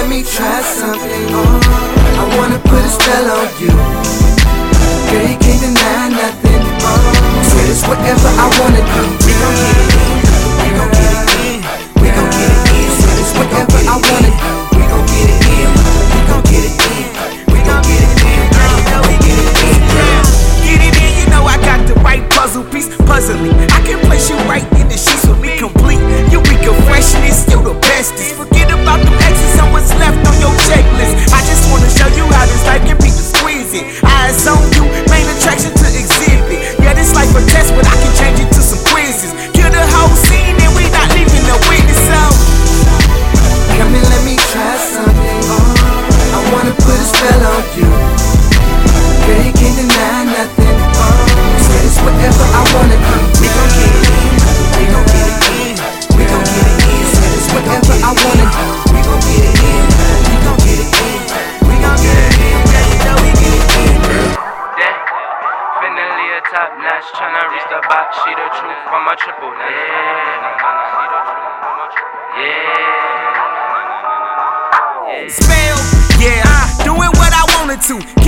let me try something. I wanna put a spell on you. Girl, you can't deny nothing. Swear it's whatever I wanna do. We gon' get it in. We gon' get it in. We gon' get it in. Swear it's whatever I wanna do. We gon' get it in. We gon' get it in. We gon' get it in. Girl, you know we get it in. Get it in, you know I got the right puzzle piece, puzzling. I can place you right in the sheets with me complete. You weak of freshness, you the bestest. Forget about them exes and what's left on your checklist. I just wanna show you how this life can be exquisite. Eyes on you, main attraction to exhibit. Yeah, this life a test, but I can change it to some quizzes. Kill the whole scene and we not leaving no witness. So come and let me try something. I wanna put a spell on you. Girl, you can't deny nothing. Swear it's whatever I wanna do. We gon' get it in. We gon' get it in. We gon' get it in. Swear it's whatever I wanna do. We gon' get it in. We gon' get it in. We gon' get it in. Yeah, you know we get it in. Yeah, finally a top notch, tryna reach the box. She the truth from a triple. spell, yeah, doing what I wanted to.